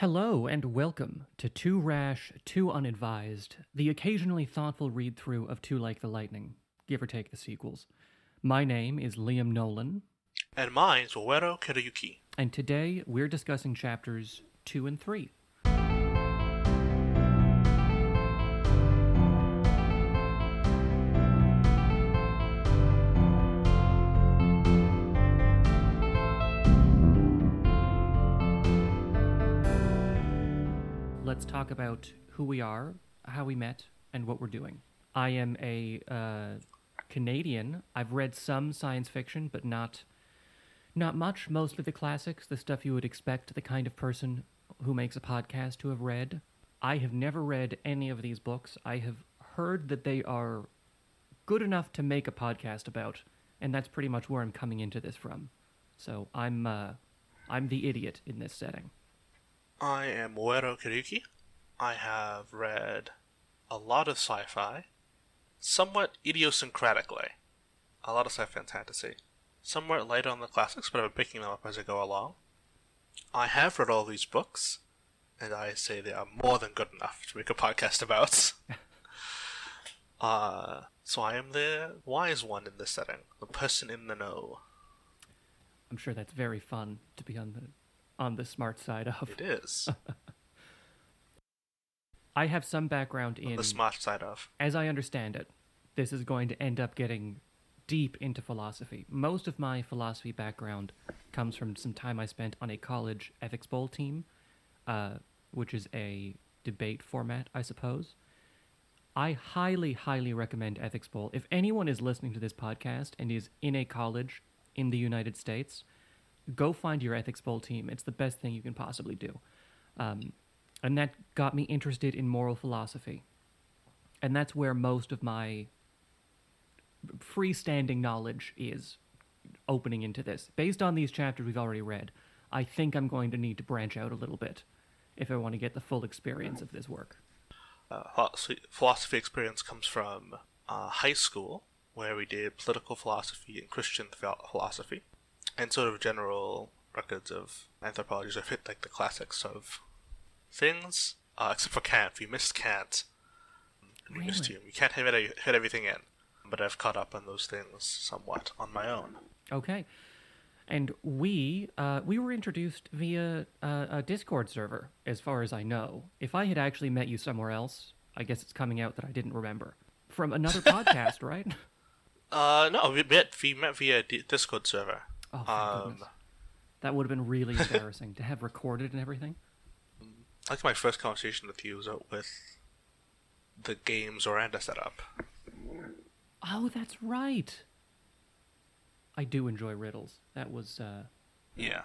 Hello and welcome to Too Rash, Too Unadvised, the occasionally thoughtful read-through of Too Like the Lightning, give or take the sequels. My name is Liam Nolan. And mine's Uero Kiruyuki. And today we're discussing chapters 2 and 3. Let's talk about who we are, how we met, and what we're doing. I am a Canadian. I've read some science fiction, but not much. Mostly the classics, the stuff you would expect the kind of person who makes a podcast to have read. I have never read any of these books. I have heard that they are good enough to make a podcast about, and that's pretty much where I'm coming into this from. So I'm the idiot in this setting. I am Uero Kiruyuki. I have read a lot of sci-fi, somewhat idiosyncratically. A lot of sci-fi and fantasy. Somewhat light on the classics, but I've been picking them up as I go along. I have read all these books, and I say they are more than good enough to make a podcast about. So I am the wise one in this setting, the person in the know. I'm sure that's very fun to be on the smart side of. It is. I have some background in the smart side of. As I understand it, this is going to end up getting deep into philosophy. Most of my philosophy background comes from some time I spent on a college ethics bowl team, which is a debate format, I suppose. I highly, highly recommend Ethics Bowl. If anyone is listening to this podcast and is in a college in the United States, go find your Ethics Bowl team. It's the best thing you can possibly do. And that got me interested in moral philosophy. And that's where most of my freestanding knowledge is opening into this. Based on these chapters we've already read, I think I'm going to need to branch out a little bit if I want to get the full experience of this work. Philosophy experience comes from high school, where we did political philosophy and Christian philosophy. And sort of general records of anthropology sort of hit like the classics of things, except for Kant. We missed Kant. We missed Hume. You can't hit everything in. But I've caught up on those things somewhat on my own. Okay. And we were introduced via a Discord server, as far as I know. If I had actually met you somewhere else, I guess it's coming out that I didn't remember. From another podcast, right? No, we met via Discord server. Oh, thank goodness. That would have been really embarrassing to have recorded and everything. I think my first conversation with you was with the games Oranda set up. Oh, that's right. I do enjoy riddles. That was... Yeah.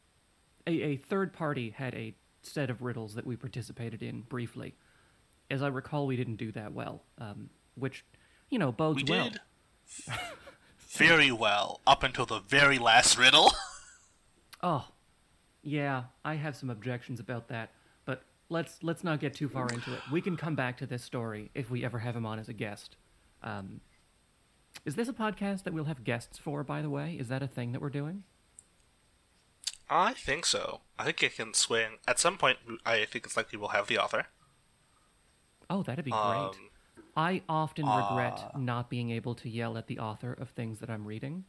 A third party had a set of riddles that we participated in briefly. As I recall, we didn't do that well, which, bodes well. We did very well, up until the very last riddle. Oh, yeah, I have some objections about that, but let's not get too far into it. We can come back to this story if we ever have him on as a guest. Is this a podcast that we'll have guests for, by the way? Is that a thing that we're doing? I think so. I think it can swing. At some point, I think it's likely we'll have the author. Oh, that'd be great. I often regret not being able to yell at the author of things that I'm reading.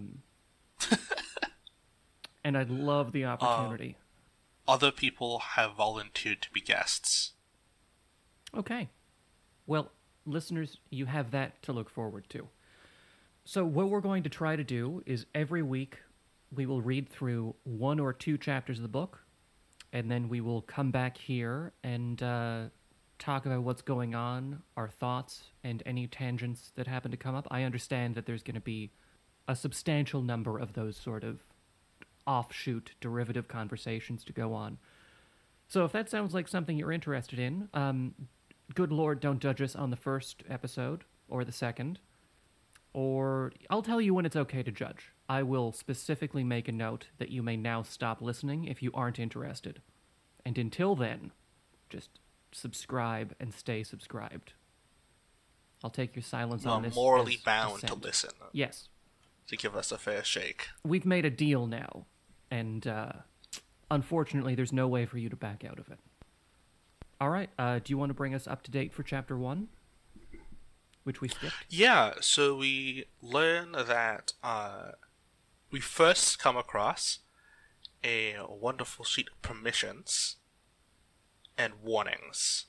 And I'd love the opportunity. Other people have volunteered to be guests. Okay. Well, listeners, you have that to look forward to. So what we're going to try to do is every week we will read through 1 or 2 chapters of the book, and then we will come back here and talk about what's going on, our thoughts, and any tangents that happen to come up. I understand that there's going to be a substantial number of those sort of offshoot derivative conversations to go on. So if that sounds like something you're interested in, good Lord, don't judge us on the first episode or the second. Or I'll tell you when it's okay to judge. I will specifically make a note that you may now stop listening if you aren't interested. And until then, just subscribe and stay subscribed. I'll take your silence on this. Morally bound to listen. Yes. To give us a fair shake. We've made a deal now, and unfortunately, there's no way for you to back out of it. All right, do you want to bring us up to date for Chapter 1, which we skipped? Yeah, so we learn that we first come across a wonderful sheet of permissions and warnings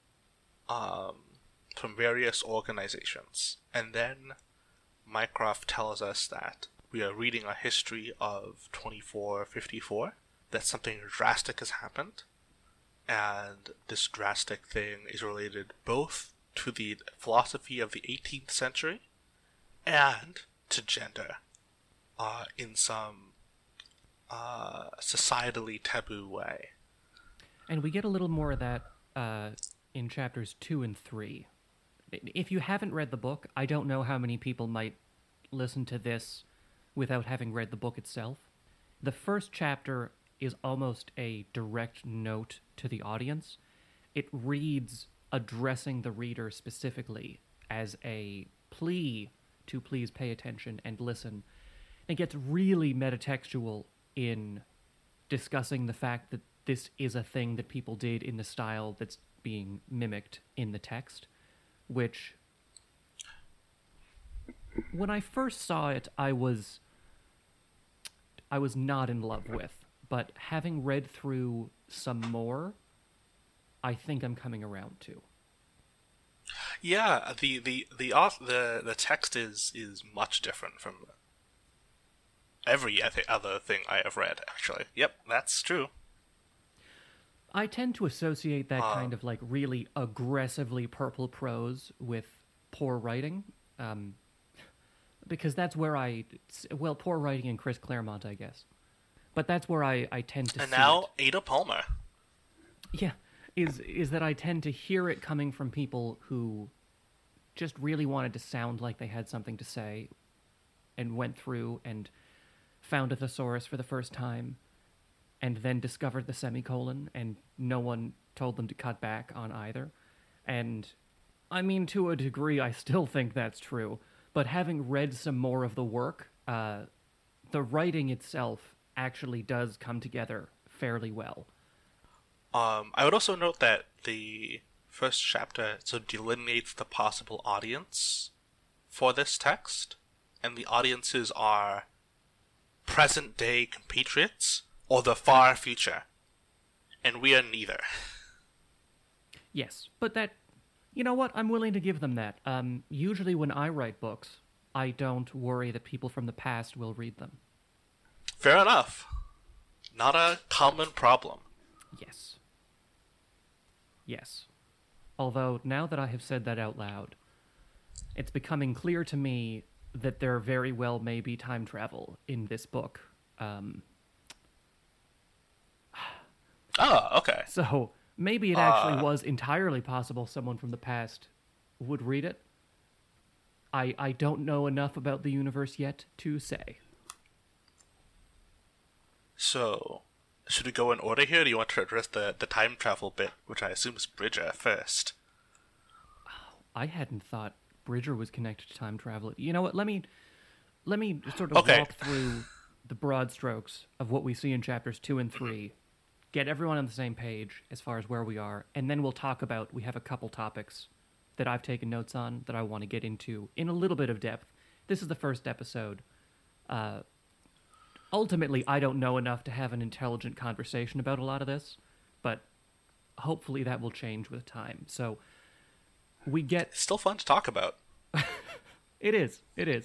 from various organizations. And then Mycroft tells us that we are reading a history of 2454, that something drastic has happened, and this drastic thing is related both to the philosophy of the 18th century and to gender in some societally taboo way. And we get a little more of that in chapters 2 and 3. If you haven't read the book, I don't know how many people might listen to this without having read the book itself. The first chapter is almost a direct note to the audience. It reads addressing the reader specifically as a plea to please pay attention and listen. It gets really metatextual in discussing the fact that this is a thing that people did in the style that's being mimicked in the text, which, when I first saw it, I was not in love with. But having read through some more, I think I'm coming around to. Yeah, the text is much different from every other thing I have read, actually. Yep, that's true. I tend to associate that kind of like really aggressively purple prose with poor writing, because that's where poor writing and Chris Claremont, I guess. But that's where I tend to see it. And now Ada Palmer. Yeah, is that I tend to hear it coming from people who just really wanted to sound like they had something to say and went through and found a thesaurus for the first time and then discovered the semicolon, and no one told them to cut back on either. And, I mean, to a degree, I still think that's true. But having read some more of the work, the writing itself actually does come together fairly well. I would also note that the first chapter sort of delineates the possible audience for this text, and the audiences are present-day compatriots or the far future, and we are neither. Yes, but that, you know what, I'm willing to give them that. Usually when I write books, I don't worry that people from the past will read them. Fair enough. Not a common problem. Yes. Yes. Although, now that I have said that out loud, it's becoming clear to me that there very well may be time travel in this book. Oh, okay. So, maybe it actually was entirely possible someone from the past would read it. I don't know enough about the universe yet to say. So, should we go in order here, or do you want to address the time travel bit, which I assume is Bridger, first? I hadn't thought Bridger was connected to time travel. You know what, let me sort of walk through the broad strokes of what we see in chapters 2 and 3, get everyone on the same page as far as where we are, and then we'll talk about, we have a couple topics that I've taken notes on that I want to get into in a little bit of depth. This is the first episode. Ultimately, I don't know enough to have an intelligent conversation about a lot of this, but hopefully that will change with time. So we get... It's still fun to talk about. It is.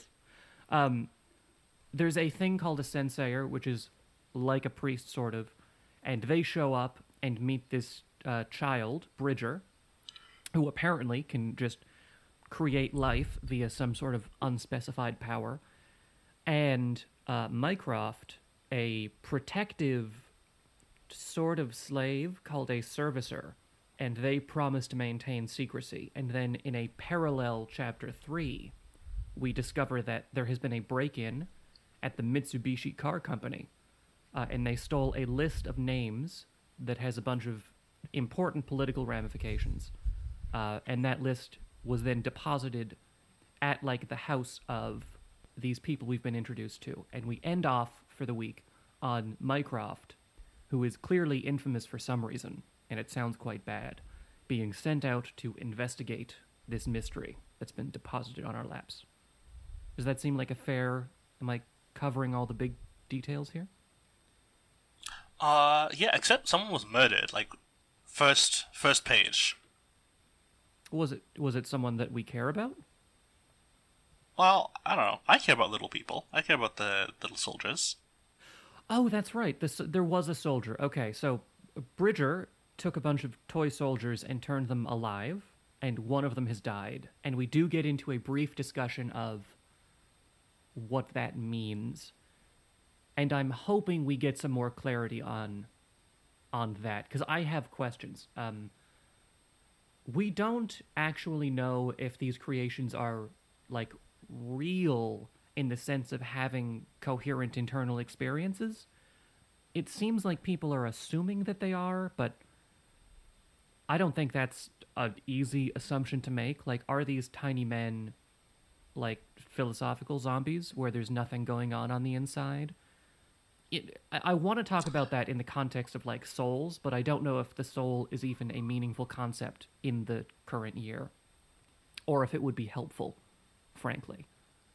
There's a thing called a sensayer, which is like a priest, sort of, and they show up and meet this child, Bridger, who apparently can just create life via some sort of unspecified power, and Mycroft, a protective sort of slave called a servicer, and they promise to maintain secrecy. And then in a parallel chapter 3, we discover that there has been a break-in at the Mitsubishi Car Company, and they stole a list of names that has a bunch of important political ramifications, and that list was then deposited at, like, the house of these people we've been introduced to. And we end off for the week on Mycroft, who is clearly infamous for some reason, and it sounds quite bad, being sent out to investigate this mystery that's been deposited on our laps. Does that seem like a fair... Am I covering all the big details here? Yeah, except someone was murdered, like, first page. Was it someone that we care about? Well, I don't know. I care about little people. I care about the little soldiers. Oh, that's right. There was a soldier. Okay, so Bridger took a bunch of toy soldiers and turned them alive, and one of them has died. And we do get into a brief discussion of what that means. And I'm hoping we get some more clarity on that, because I have questions. We don't actually know if these creations are, like, real in the sense of having coherent internal experiences. It seems like people are assuming that they are, but I don't think that's an easy assumption to make. Like, are these tiny men, like, philosophical zombies where there's nothing going on the inside? I want to talk about that in the context of, like, souls, but I don't know if the soul is even a meaningful concept in the current year, or if it would be helpful, frankly.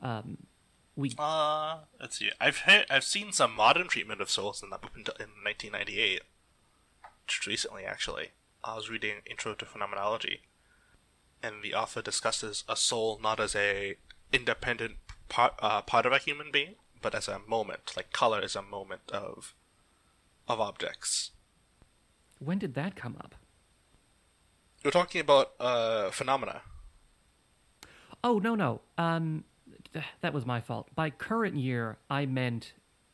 Let's see. I've seen some modern treatment of souls in that book in 1998, just recently actually. I was reading Intro to Phenomenology, and the author discusses a soul not as a independent part of a human being, but as a moment. Like color is a moment of objects. When did that come up? We're talking about phenomena. Oh, no. That was my fault. By current year, I meant,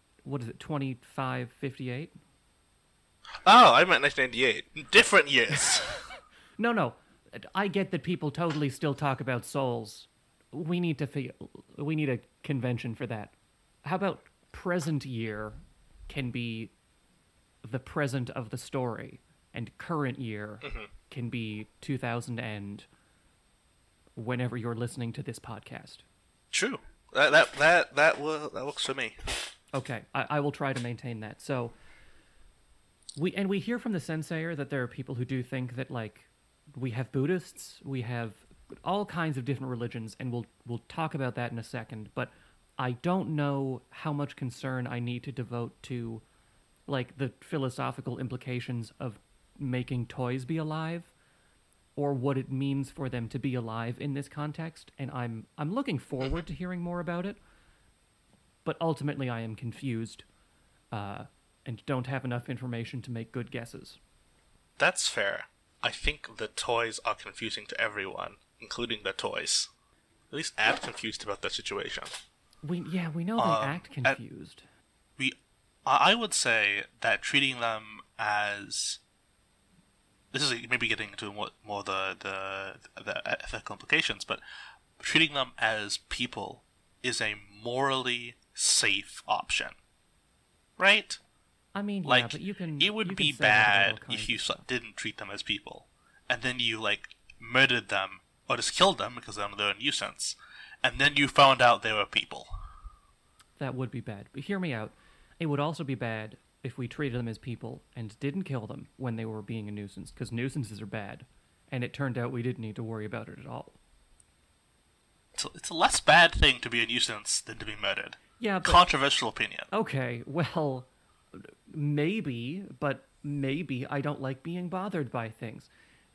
2558? Oh, I meant 1998. Different years. No. I get that people totally still talk about souls. We need a convention for that. How about present year can be the present of the story, and current year can be 2000 and whenever you're listening to this podcast. True. That works for me. Okay, I will try to maintain that. So we hear from the Sensayer that there are people who do think that, like, we have Buddhists, we have all kinds of different religions, and we'll talk about that in a second, but I don't know how much concern I need to devote to, like, the philosophical implications of making toys be alive, or what it means for them to be alive in this context, and I'm looking forward to hearing more about it, but ultimately I am confused, and don't have enough information to make good guesses. That's fair. I think the toys are confusing to everyone, including the toys. At least act confused about the situation. We know they act confused. I would say that treating them as... This is maybe getting into more the ethical implications, but treating them as people is a morally safe option, right? I mean, like, yeah, but you can. It would you be can say that about bad all if you kinds of stuff. didn't treat them as people, and then you murdered them or just killed them because they're a nuisance, and then you found out they were people. That would be bad. But hear me out. It would also be bad if we treated them as people and didn't kill them when they were being a nuisance, because nuisances are bad, and it turned out we didn't need to worry about it at all. It's a less bad thing to be a nuisance than to be murdered. Yeah, but... Controversial opinion. Okay, well, maybe, but maybe I don't like being bothered by things.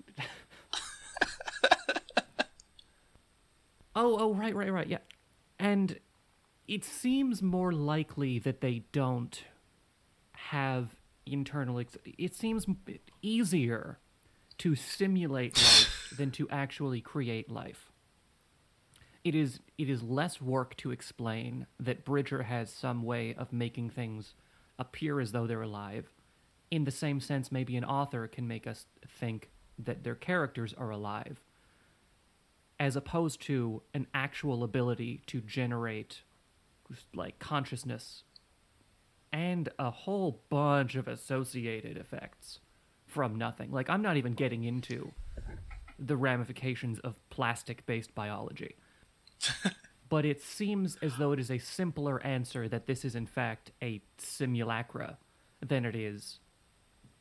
Oh, right, yeah. And it seems more likely that they don't have internal... It seems easier to simulate life than to actually create life. It is less work to explain that Bridger has some way of making things appear as though they're alive. In the same sense, maybe an author can make us think that their characters are alive, as opposed to an actual ability to generate, like, consciousness and a whole bunch of associated effects from nothing. Like, I'm not even getting into the ramifications of plastic-based biology. But it seems as though it is a simpler answer that this is in fact a simulacra than it is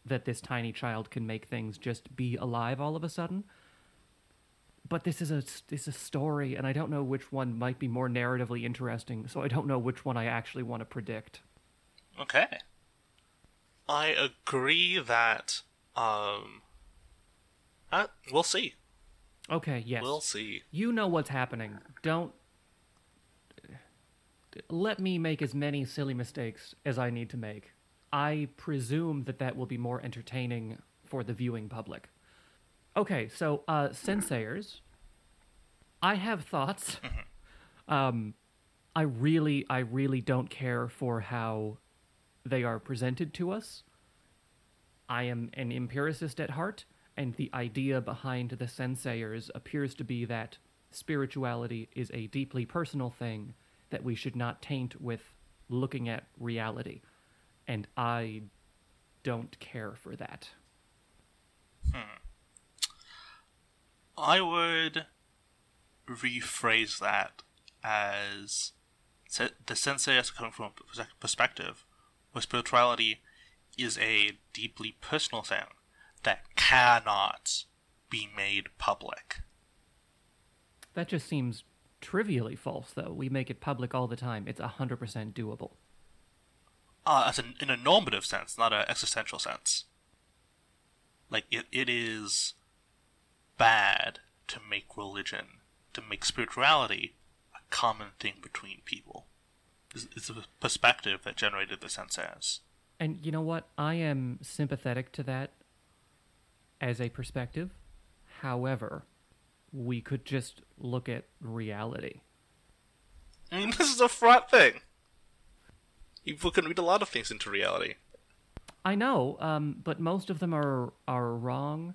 that this tiny child can make things just be alive all of a sudden. But this is a story, and I don't know which one might be more narratively interesting, so I don't know which one I actually want to predict. Okay. I agree that, we'll see. Okay, yes. We'll see. You know what's happening. Don't let me make as many silly mistakes as I need to make. I presume that will be more entertaining for the viewing public. Okay, so, Senseiers, I have thoughts. I really don't care for how they are presented to us. I am an empiricist at heart, and the idea behind the Senseiers appears to be that spirituality is a deeply personal thing that we should not taint with looking at reality. And I don't care for that. I would rephrase that as the sensei is coming from a perspective where spirituality is a deeply personal thing that cannot be made public. That just seems trivially false, though. We make it public all the time. It's 100% doable. In a normative sense, not an existential sense. Like, it is bad to make religion, to make spirituality a common thing between people. It's a perspective that generated the sensei's. And you know what? I am sympathetic to that as a perspective. However, we could just look at reality. I mean, this is a fraught thing. People can read a lot of things into reality. I know, but most of them are wrong.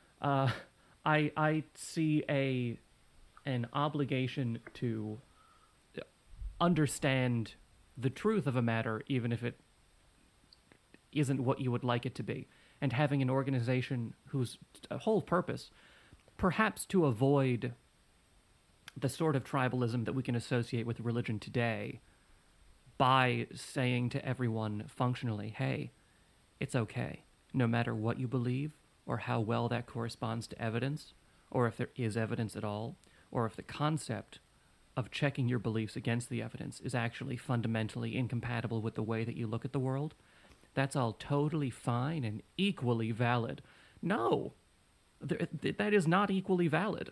I see an obligation to understand the truth of a matter, even if it isn't what you would like it to be. And having an organization whose whole purpose, perhaps to avoid the sort of tribalism that we can associate with religion today, by saying to everyone functionally, hey, it's okay, no matter what you believe, or how well that corresponds to evidence, or if there is evidence at all, or if the concept of checking your beliefs against the evidence is actually fundamentally incompatible with the way that you look at the world, that's all totally fine and equally valid. No, that is not equally valid.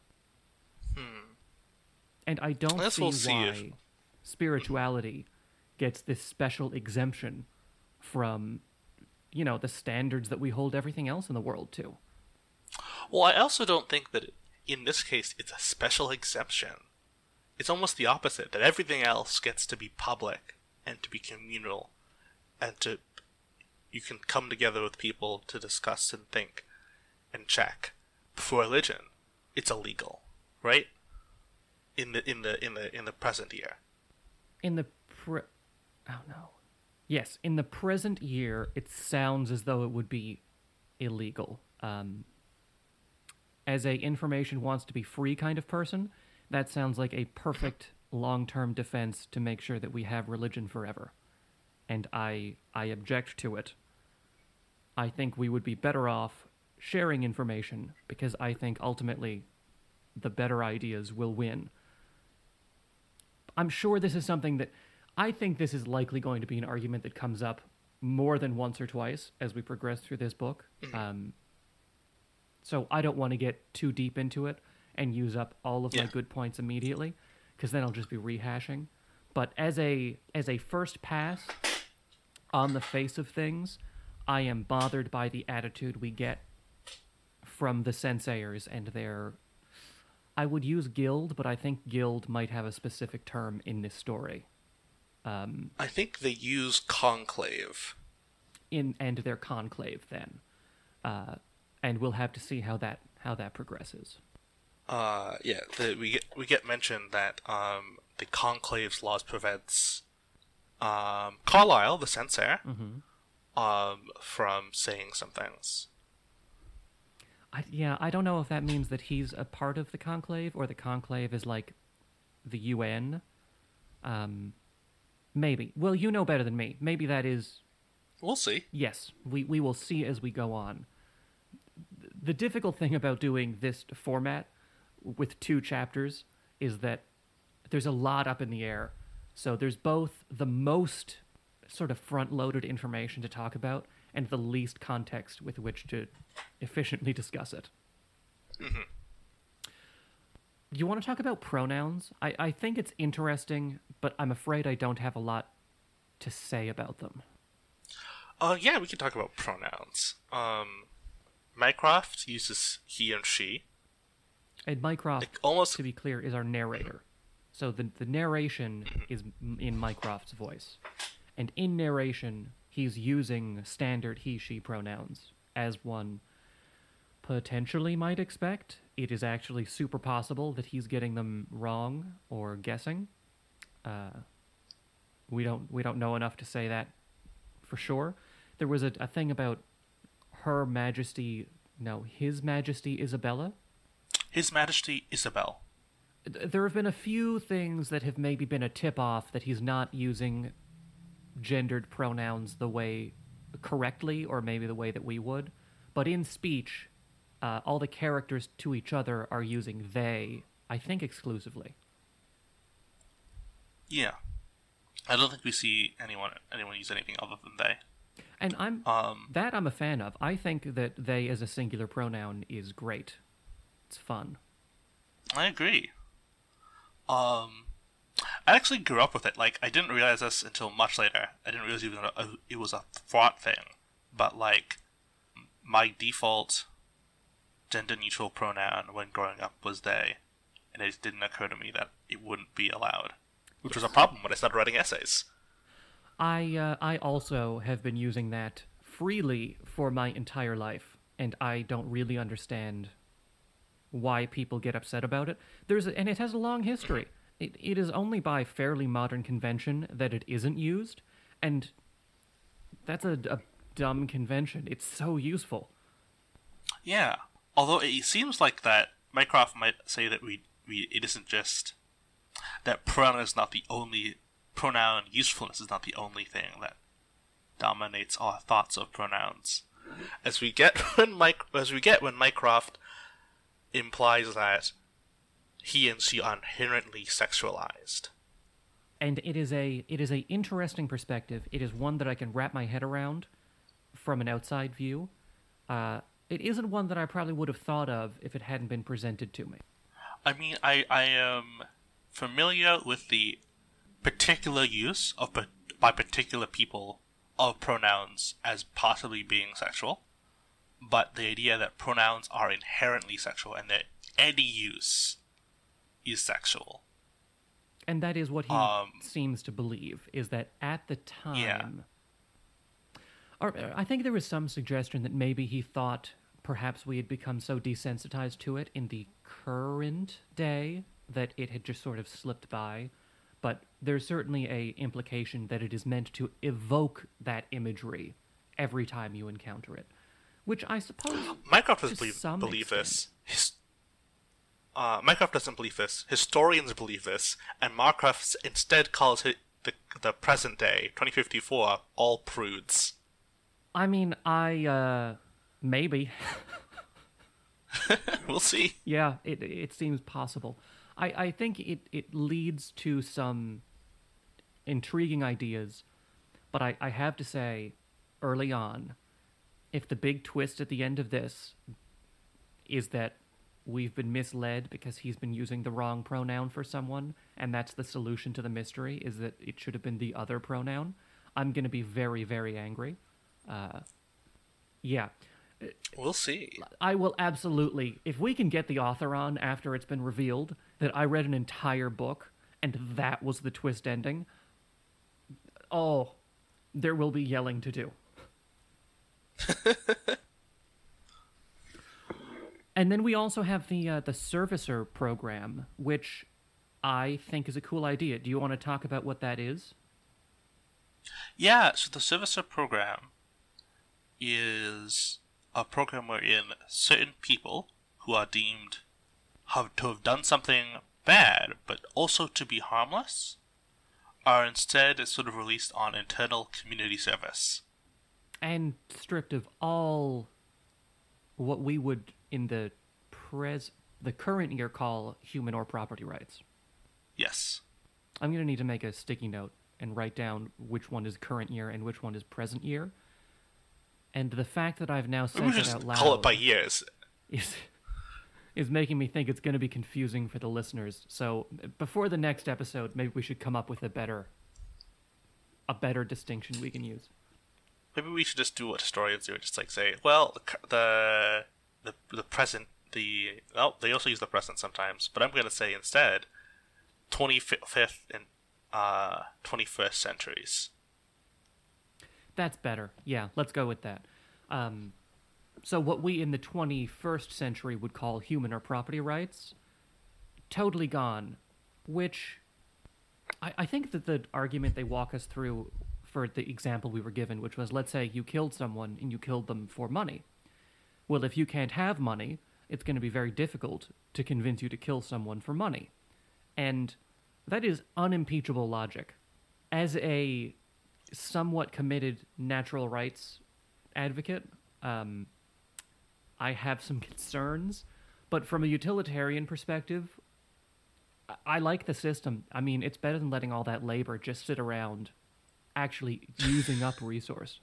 And I don't see why spirituality gets this special exemption from, the standards that we hold everything else in the world to. Well, I also don't think that in this case it's a special exemption. It's almost the opposite, that everything else gets to be public and to be communal, and you can come together with people to discuss and think and check. For religion, it's illegal, right? In the present year. Yes, in the present year, it sounds as though it would be illegal. As a information wants to be free kind of person, that sounds like a perfect long-term defense to make sure that we have religion forever. And I object to it. I think we would be better off sharing information, because I think ultimately the better ideas will win. I'm sure this is something that... I think this is likely going to be an argument that comes up more than once or twice as we progress through this book. So I don't want to get too deep into it and use up all of my good points immediately, because then I'll just be rehashing. But as a first pass on the face of things, I am bothered by the attitude we get from the Senseiers and their... I would use guild, but I think guild might have a specific term in this story. I think they use conclave. And their conclave, then. And we'll have to see how that progresses. We get mentioned that the conclave's laws prevents Carlyle, the censor, from saying some things. I don't know if that means that he's a part of the conclave, or the conclave is like the UN. Maybe. Well, you know better than me. Maybe that is We'll see. Yes, we will see as we go on. The difficult thing about doing this format with 2 chapters is that there's a lot up in the air. So there's both the most sort of front-loaded information to talk about and the least context with which to efficiently discuss it. Mm-hmm. Do you want to talk about pronouns? I think it's interesting, but I'm afraid I don't have a lot to say about them. Yeah, we can talk about pronouns. Mycroft uses he and she. And Mycroft, Like, almost... to be clear, is our narrator. So the narration is in Mycroft's voice. And in narration, he's using standard he, she pronouns, as one potentially might expect. It is actually super possible that he's getting them wrong or guessing. We don't know enough to say that for sure. There was a thing about His Majesty Isabella. His Majesty Isabel. There have been a few things that have maybe been a tip-off that he's not using gendered pronouns the way correctly, or maybe the way that we would. But in speech, all the characters to each other are using they, I think exclusively. Yeah. I don't think we see anyone use anything other than they. And I'm a fan of. I think that they as a singular pronoun is great. It's fun. I agree. I actually grew up with it. Like, I didn't realize this until much later. I didn't realize even it was a thought thing. But, like, my default gender-neutral pronoun when growing up was they. And it didn't occur to me that it wouldn't be allowed. Which was a problem when I started writing essays. I also have been using that freely for my entire life, and I don't really understand why people get upset about it. And it has a long history. It is only by fairly modern convention that it isn't used, and that's a dumb convention. It's so useful. Yeah, although it seems like that Mycroft might say that it isn't just that pronoun usefulness is not the only thing that dominates our thoughts of pronouns. As we get when Mycroft implies that he and she are inherently sexualized. And it is a interesting perspective. It is one that I can wrap my head around from an outside view. It isn't one that I probably would have thought of if it hadn't been presented to me. I mean, I am familiar with the particular use by particular people of pronouns as possibly being sexual, but the idea that pronouns are inherently sexual and that any use is sexual. And that is what he seems to believe, is that at the time... Yeah. Or I think there was some suggestion that maybe he thought perhaps we had become so desensitized to it in the current day that it had just sort of slipped by. But there's certainly a implication that it is meant to evoke that imagery every time you encounter it. Which I suppose Mycroft doesn't believe this. Mycroft doesn't believe this. Historians believe this, and Mycroft instead calls it the present day, 2054, all prudes. I mean, maybe. We'll see. Yeah, it seems possible. I think it leads to some intriguing ideas, but I have to say, early on, if the big twist at the end of this is that we've been misled because he's been using the wrong pronoun for someone, and that's the solution to the mystery, is that it should have been the other pronoun, I'm going to be very, very angry. Yeah. We'll see. I will absolutely, if we can get the author on after it's been revealed that I read an entire book and that was the twist ending, there will be yelling to do. And then we also have the Servicer program, which I think is a cool idea. Do you want to talk about what that is? Yeah, so the Servicer program is a program wherein certain people who are deemed to have done something bad, but also to be harmless, are instead sort of released on internal community service. and stripped of all what we would in the current year call human or property rights. Yes. I'm going to need to make a sticky note and write down which one is current year and which one is present year. And the fact that I've now said We it just out loud call it by years. is making me think it's going to be confusing for the listeners. So before the next episode, maybe we should come up with a better distinction we can use. Maybe we should just do what historians do, just like say, well, the present, they also use the present sometimes, but I'm going to say instead 25th and 21st centuries. That's better. Yeah, let's go with that. So what we in the 21st century would call human or property rights, totally gone, which I think that the argument they walk us through for the example we were given, which was, let's say you killed someone and you killed them for money. Well, if you can't have money, it's going to be very difficult to convince you to kill someone for money. And that is unimpeachable logic. As a somewhat committed natural rights advocate, I have some concerns, but from a utilitarian perspective, I like the system. I mean, it's better than letting all that labor just sit around actually using up resource.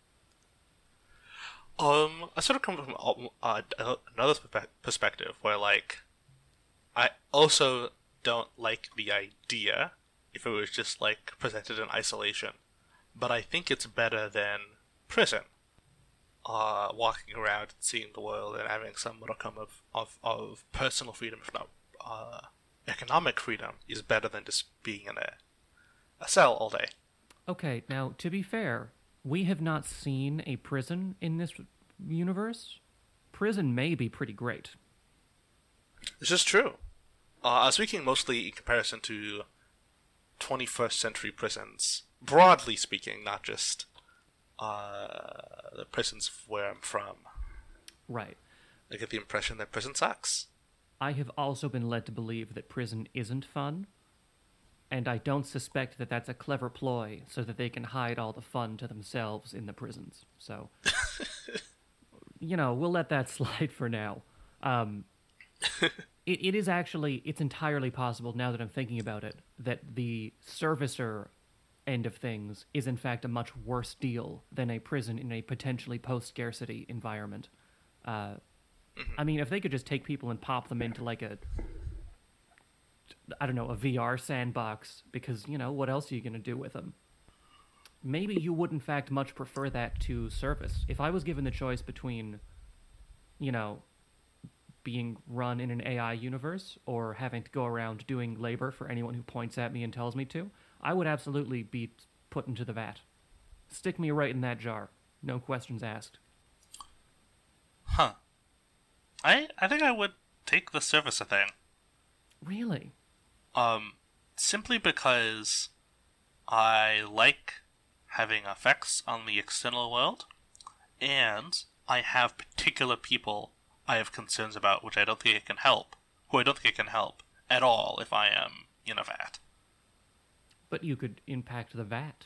I sort of come from another perspective where, like, I also don't like the idea if it was just, like, presented in isolation. But I think it's better than prison. Walking around and seeing the world and having some modicum of personal freedom, if not economic freedom, is better than just being in a cell all day. Okay, now, to be fair, we have not seen a prison in this universe. Prison may be pretty great. This is true. I'm speaking mostly in comparison to 21st century prisons. Broadly speaking, not just the prisons where I'm from. Right. I get the impression that prison sucks. I have also been led to believe that prison isn't fun, and I don't suspect that that's a clever ploy so that they can hide all the fun to themselves in the prisons. So, we'll let that slide for now. It is actually, it's entirely possible, now that I'm thinking about it, that the servicer end of things is in fact a much worse deal than a prison in a potentially post-scarcity environment. I mean, if they could just take people and pop them into like a VR sandbox, because, what else are you going to do with them? Maybe you would in fact much prefer that to service. If I was given the choice between, being run in an AI universe or having to go around doing labor for anyone who points at me and tells me to, I would absolutely be put into the vat. Stick me right in that jar. No questions asked. Huh. I think I would take the servicer thing. Really? Simply because I like having effects on the external world, and I have particular people I have concerns about who I don't think I can help at all if I am in a vat. But you could impact the vat.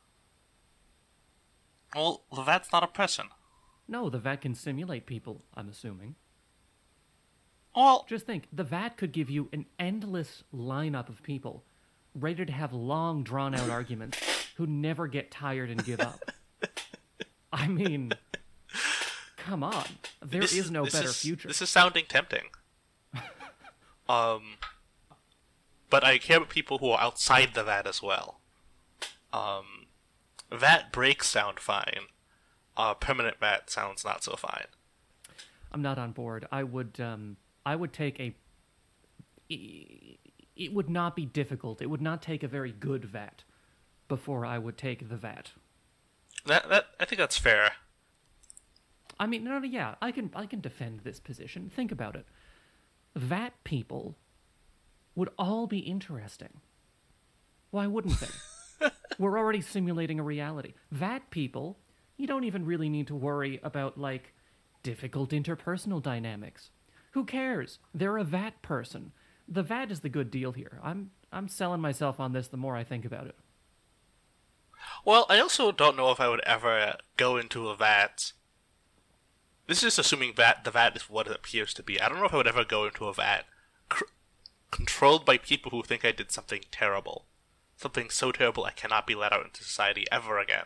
Well, the vat's not a person. No, the vat can simulate people, I'm assuming. Well, just think, the vat could give you an endless lineup of people ready to have long, drawn-out arguments who never get tired and give up. I mean, come on. There is no better future. This is sounding tempting. But I care about people who are outside the vat as well. Vat breaks sound fine. Permanent vat sounds not so fine. I'm not on board. I would take a... It would not be difficult. It would not take a very good vat before I would take the vat. That I think that's fair. I mean, no, yeah, I can defend this position. Think about it. Vat people would all be interesting. Why wouldn't they? We're already simulating a reality. Vat people, you don't even really need to worry about, like, difficult interpersonal dynamics. Who cares? They're a vat person. The vat is the good deal here. I'm selling myself on this the more I think about it. Well, I also don't know if I would ever go into a vat. This is just assuming that the vat is what it appears to be. I don't know if I would ever go into a vat controlled by people who think I did something terrible. Something so terrible I cannot be let out into society ever again.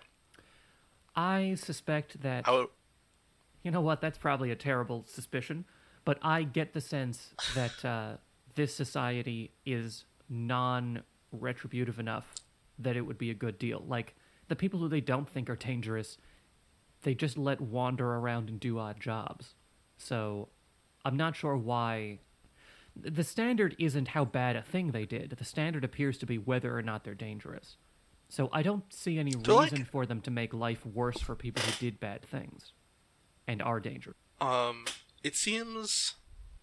I suspect that... I would, You know what? That's probably a terrible suspicion, but I get the sense that this society is non-retributive enough that it would be a good deal. Like, the people who they don't think are dangerous, they just let wander around and do odd jobs. So, I'm not sure why... The standard isn't how bad a thing they did. The standard appears to be whether or not they're dangerous. So I don't see any reason for them to make life worse for people who did bad things and are dangerous. It seems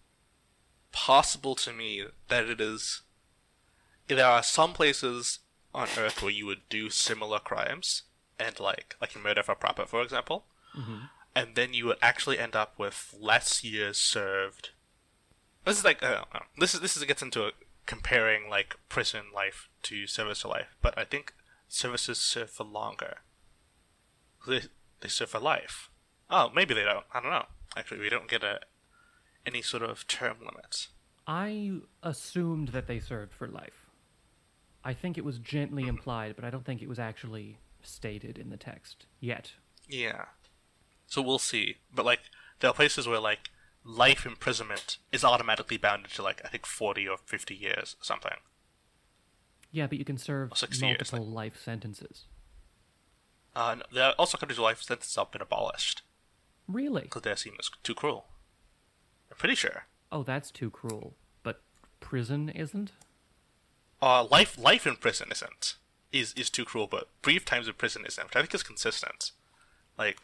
possible to me that it is... There are some places on Earth where you would do similar crimes, and like murder for profit, for example, and then you would actually end up with less years served. This is like this gets into comparing like prison life to service life, but I think services serve for longer. They serve for life. Oh, maybe they don't. I don't know. Actually, we don't get any sort of term limits. I assumed that they served for life. I think it was gently implied, but I don't think it was actually stated in the text yet. Yeah. So we'll see. But like, there are places where like life imprisonment is automatically bounded to like I think 40 or 50 years or something. Yeah, but you can serve multiple years, like... life sentences. No, there are also countries where life sentences have been abolished. Really? Because they're seen as too cruel. I'm pretty sure. Oh, that's too cruel. But prison isn't? Life in prison isn't. Is too cruel, but brief times in prison isn't, which I think is consistent. Like,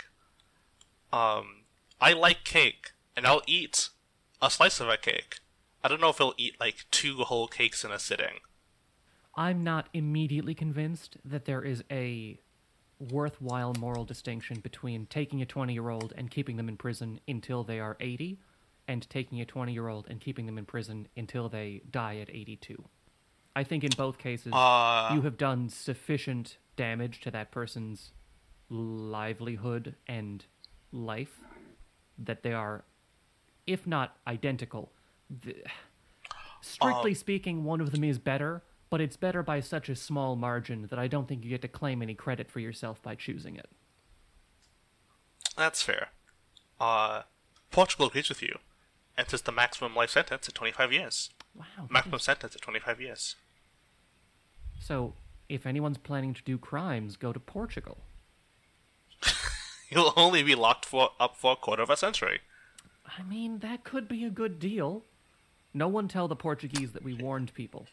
I like cake, and I'll eat a slice of a cake. I don't know if I'll eat like 2 whole cakes in a sitting. I'm not immediately convinced that there is a worthwhile moral distinction between taking a 20-year-old and keeping them in prison until they are 80, and taking a 20-year-old and keeping them in prison until they die at 82. I think in both cases, you have done sufficient damage to that person's livelihood and life that they are, if not identical, strictly speaking, one of them is better, but it's better by such a small margin that I don't think you get to claim any credit for yourself by choosing it. That's fair. Portugal agrees with you, and says the maximum life sentence at 25 years. Wow. Maximum sentence at 25 years. So, if anyone's planning to do crimes, go to Portugal. You'll only be locked up for a quarter of a century. I mean, that could be a good deal. No one tell the Portuguese that we warned people.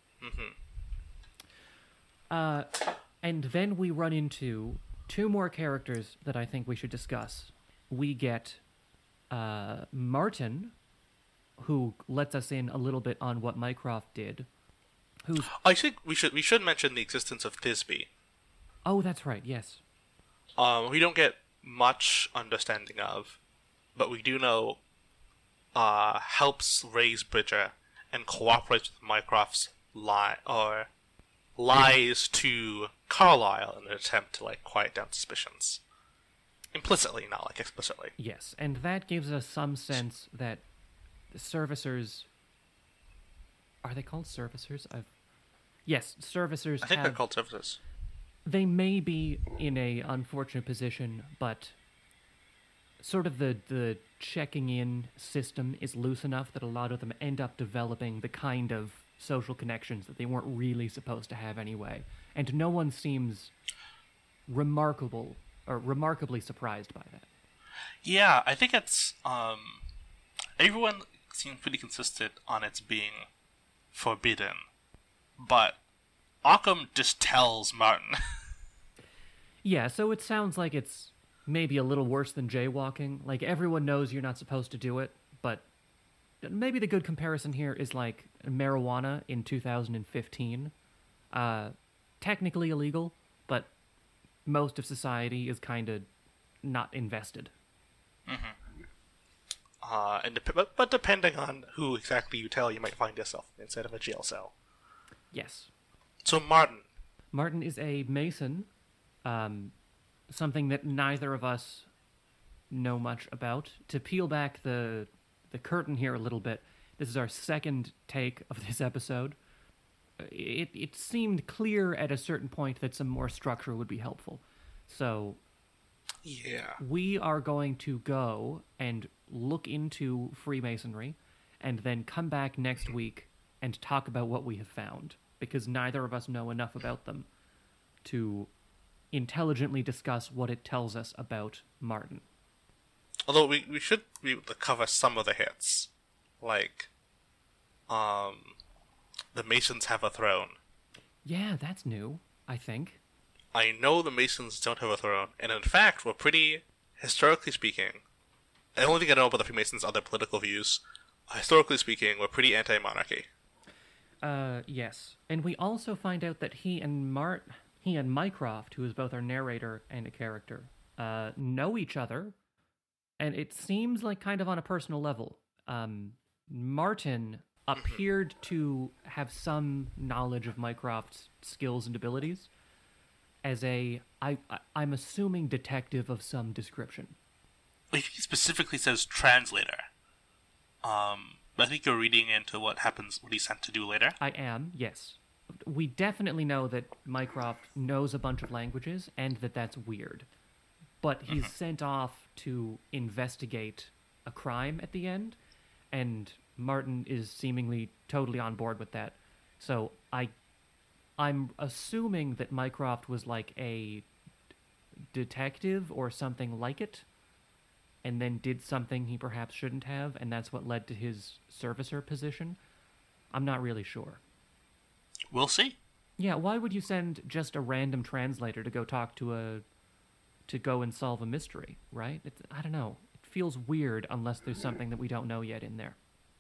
And then we run into 2 more characters that I think we should discuss. We get Martin, who lets us in a little bit on what Mycroft did. I think we should mention the existence of Thisbe. Oh, that's right, yes. We don't get much understanding of, but we do know helps raise Bridger and cooperates with Mycroft's lies to Carlisle in an attempt to like quiet down suspicions. Implicitly, not like explicitly. Yes, and that gives us some sense that the servicers... Are they called servicers? Yes, servicers I think they're called servicers. They may be in a unfortunate position, but sort of the checking in system is loose enough that a lot of them end up developing the kind of social connections that they weren't really supposed to have anyway. And no one seems remarkably surprised by that. Yeah, I think it's everyone seems pretty consistent on its being forbidden, but Occam just tells Martin. Yeah, so it sounds like it's maybe a little worse than jaywalking. Like, everyone knows you're not supposed to do it, but maybe the good comparison here is like marijuana in 2015. Technically illegal, but most of society is kind of not invested. But depending on who exactly you tell, you might find yourself inside of a jail cell. Yes. So Martin is a mason something that neither of us know much about. To peel back the curtain here a little bit, this is our second take of this episode. It seemed clear at a certain point that some more structure would be helpful. So Yeah. we are going to go and look into Freemasonry and then come back next week and talk about what we have found, because neither of us know enough about them to intelligently discuss what it tells us about Martin. Although we should be able to cover some of the hits. Like, the Masons have a throne. Yeah, that's new, I think. I know the Masons don't have a throne, and in fact, we're pretty, historically speaking, the only thing I know about the Freemasons are their political views. Historically speaking, we're pretty anti-monarchy. Yes. And we also find out that he and Mycroft, who is both our narrator and a character, know each other, and it seems like kind of on a personal level. Martin appeared to have some knowledge of Mycroft's skills and abilities as I'm assuming detective of some description. He specifically says translator. But I think you're reading into what he's sent to do later. I am, yes. We definitely know that Mycroft knows a bunch of languages and that that's weird. But he's sent off to investigate a crime at the end, and Martin is seemingly totally on board with that. So I'm assuming that Mycroft was like a detective or something like it, and then did something he perhaps shouldn't have, and that's what led to his servicer position. I'm not really sure. We'll see. Yeah, why would you send just a random translator to go talk to go and solve a mystery, right? I don't know. It feels weird unless there's something that we don't know yet in there.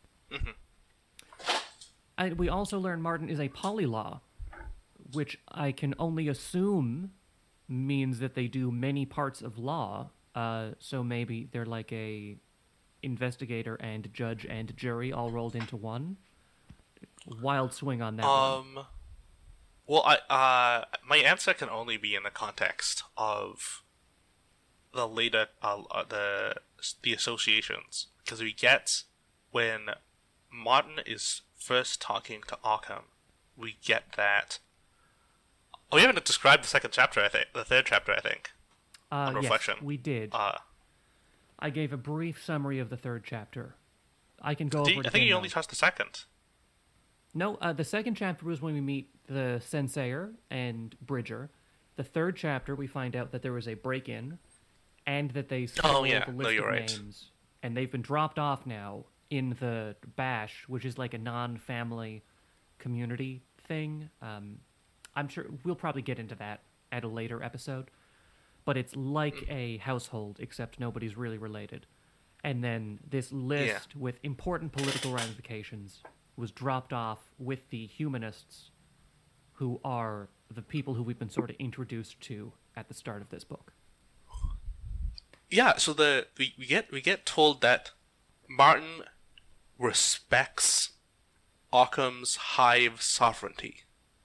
We also learn Martin is a polylaw, which I can only assume means that they do many parts of law. So maybe they're like a investigator and judge and jury all rolled into one. Wild swing on that one. Well, my answer can only be in the context of the later, the associations, because we get when Martin is first talking to Arkham, we get that. Oh, we haven't described the second chapter. I think the third chapter. I think. On reflection, yes, we did. I gave a brief summary of the third chapter. I can go over it. I think you only touched the second. No, the second chapter was when we meet the Sensayer and Bridger. The third chapter, we find out that there was a break-in, and that they stole the list of names, and they've been dropped off now in the Bash, which is like a non-family community thing. I'm sure we'll probably get into that at a later episode. But it's like a household, except nobody's really related. And then this list with important political ramifications was dropped off with the humanists, who are the people who we've been sort of introduced to at the start of this book. Yeah, so we get told that Martin respects Occam's hive sovereignty.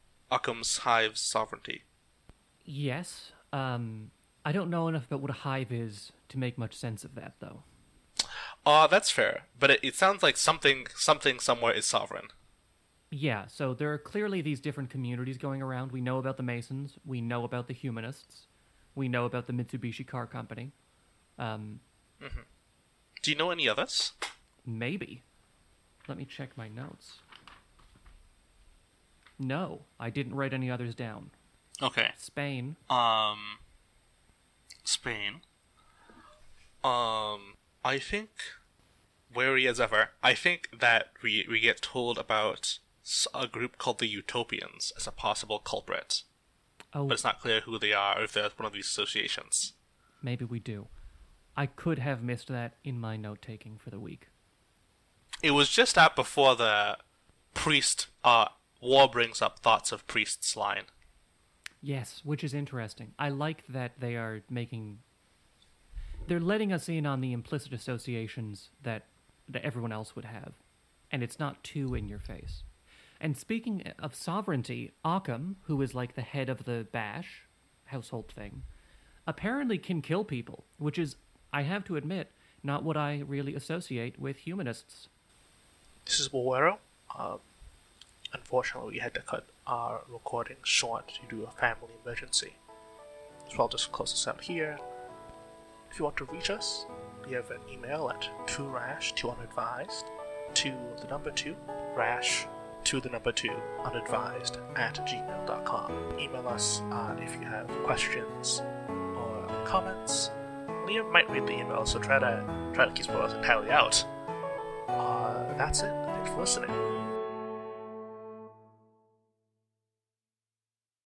Yes. I don't know enough about what a hive is to make much sense of that, though. That's fair, but it sounds like something somewhere is sovereign. Yeah, so there are clearly these different communities going around. We know about the Masons. We know about the Humanists. We know about the Mitsubishi Car Company. Do you know any others? Maybe. Let me check my notes. No, I didn't write any others down. Okay. Spain. Spain. I think, wary as ever, I think that we get told about a group called the Utopians as a possible culprit. Oh, but it's not clear who they are or if they're one of these associations. Maybe we do. I could have missed that in my note-taking for the week. It was just out before the priest, war brings up thoughts of priests line. Yes, which is interesting. I like that they are they're letting us in on the implicit associations that everyone else would have. And it's not too in your face. And speaking of sovereignty, Occam, who is like the head of the Bash, household thing, apparently can kill people, which is, I have to admit, not what I really associate with humanists. This is Wawero. Unfortunately, we had to cut our recording short due to a family emergency. So I'll just close this out here. If you want to reach us, we have an email at 2rash2unadvised to the number 2, rash to the number 2, unadvised @gmail.com. Email us if you have questions or comments. Liam might read the email, so try to keep spoilers entirely out. That's it. Thanks for listening.